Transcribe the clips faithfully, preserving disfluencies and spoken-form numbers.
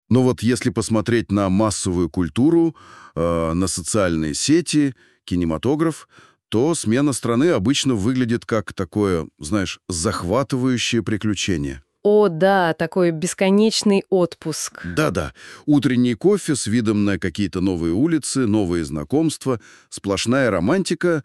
Но вот если посмотреть на массовую культуру, э, на социальные сети, кинематограф, то смена страны обычно выглядит как такое, знаешь, захватывающее приключение. О, да, такой бесконечный отпуск. Да-да, утренний кофе с видом на какие-то новые улицы, новые знакомства, сплошная романтика.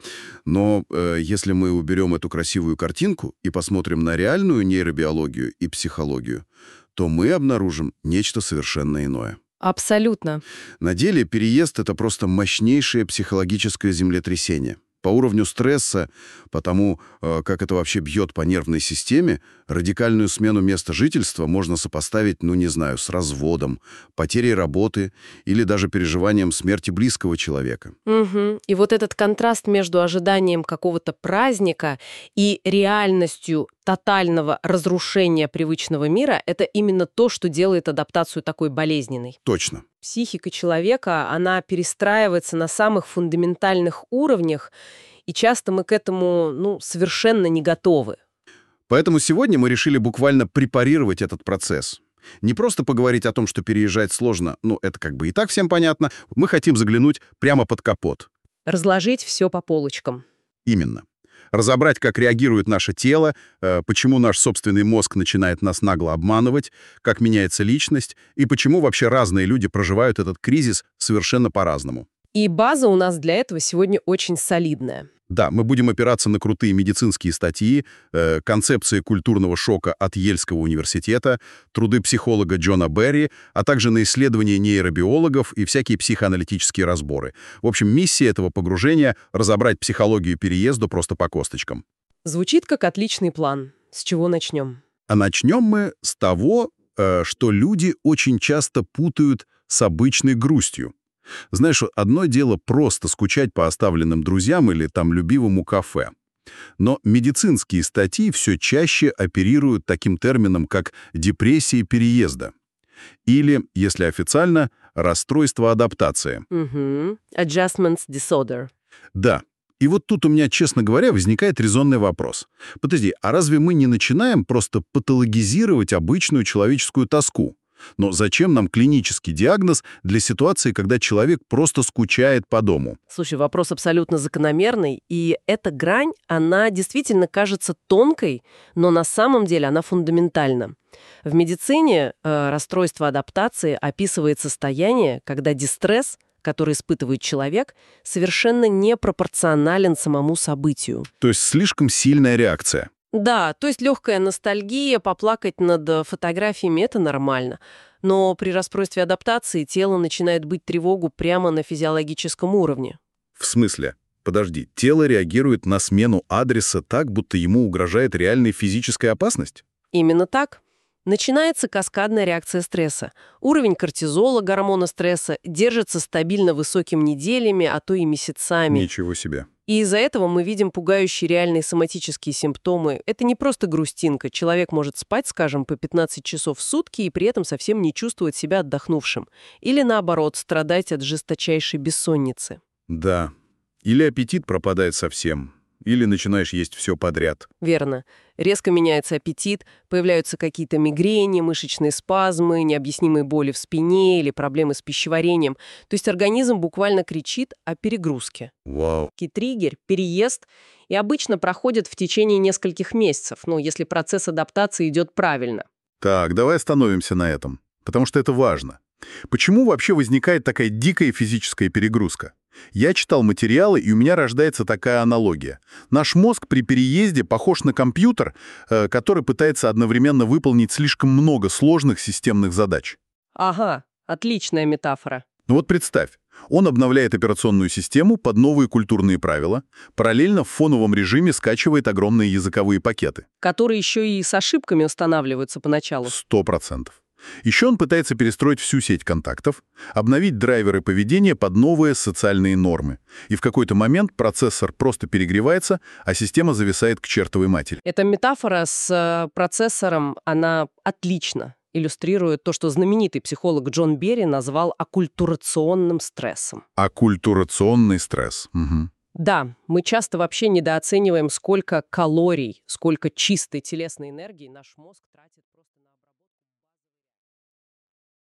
Но э, если мы уберем эту красивую картинку и посмотрим на реальную нейробиологию и психологию, то мы обнаружим нечто совершенно иное. Абсолютно. На деле переезд — это просто мощнейшее психологическое землетрясение. По уровню стресса, потому э, как это вообще бьет по нервной системе, радикальную смену места жительства можно сопоставить, ну не знаю, с разводом, потерей работы или даже переживанием смерти близкого человека. Мгм. И вот этот контраст между ожиданием какого-то праздника и реальностью тотального разрушения привычного мира — это именно то, что делает адаптацию такой болезненной. Точно. Психика человека, она перестраивается на самых фундаментальных уровнях, и часто мы к этому, ну, совершенно не готовы. Поэтому сегодня мы решили буквально препарировать этот процесс. Не просто поговорить о том, что переезжать сложно, ну, это как бы и так всем понятно. Мы хотим заглянуть прямо под капот. Разложить все по полочкам. Именно. Разобрать, как реагирует наше тело, э, почему наш собственный мозг начинает нас нагло обманывать, как меняется личность и почему вообще разные люди проживают этот кризис совершенно по-разному. И база у нас для этого сегодня очень солидная. Да, мы будем опираться на крутые медицинские статьи, э, концепции культурного шока от Ельского университета, труды психолога Джона Берри, а также на исследования нейробиологов и всякие психоаналитические разборы. В общем, миссия этого погружения — разобрать психологию переезда просто по косточкам. Звучит как отличный план. С чего начнем? А начнем мы с того, э, что люди очень часто путают с обычной грустью. Знаешь, одно дело просто скучать по оставленным друзьям или там любимому кафе. Но медицинские статьи все чаще оперируют таким термином, как депрессия переезда. Или, если официально, расстройство адаптации. Угу. Adjustments disorder. Да. И вот тут у меня, честно говоря, возникает резонный вопрос. Подожди, а разве мы не начинаем просто патологизировать обычную человеческую тоску? Но зачем нам клинический диагноз для ситуации, когда человек просто скучает по дому? Слушай, вопрос абсолютно закономерный, и эта грань, она действительно кажется тонкой, но на самом деле она фундаментальна. В медицине э, расстройство адаптации описывает состояние, когда дистресс, который испытывает человек, совершенно не пропорционален самому событию. То есть слишком сильная реакция. Да, то есть легкая ностальгия, поплакать над э, фотографиями — это нормально. Но при расстройстве адаптации тело начинает бить тревогу прямо на физиологическом уровне. В смысле? Подожди, тело реагирует на смену адреса так, будто ему угрожает реальная физическая опасность? Именно так. Начинается каскадная реакция стресса. Уровень кортизола, гормона стресса, держится стабильно высоким неделями, а то и месяцами. Ничего себе. И из-за этого мы видим пугающие реальные соматические симптомы. Это не просто грустинка. Человек может спать, скажем, по пятнадцать часов в сутки и при этом совсем не чувствовать себя отдохнувшим. Или наоборот, страдать от жесточайшей бессонницы. Да. Или аппетит пропадает совсем, или начинаешь есть все подряд. Верно. Резко меняется аппетит, появляются какие-то мигрени, мышечные спазмы, необъяснимые боли в спине или проблемы с пищеварением. То есть организм буквально кричит о перегрузке. Вау. Триггер, переезд, и обычно проходит в течение нескольких месяцев, ну, если процесс адаптации идет правильно. Так, давай остановимся на этом, потому что это важно. Почему вообще возникает такая дикая физическая перегрузка? Я читал материалы, и у меня рождается такая аналогия. Наш мозг при переезде похож на компьютер, э, который пытается одновременно выполнить слишком много сложных системных задач. Ага, отличная метафора. Ну вот представь, он обновляет операционную систему под новые культурные правила, параллельно в фоновом режиме скачивает огромные языковые пакеты. Которые еще и с ошибками устанавливаются поначалу. Сто процентов. Еще он пытается перестроить всю сеть контактов, обновить драйверы поведения под новые социальные нормы. И в какой-то момент процессор просто перегревается, а система зависает к чертовой матери. Эта метафора с э, процессором, она отлично иллюстрирует то, что знаменитый психолог Джон Берри назвал оккультурационным стрессом. Оккультурационный стресс. Угу. Да, мы часто вообще недооцениваем, сколько калорий, сколько чистой телесной энергии наш мозг тратит.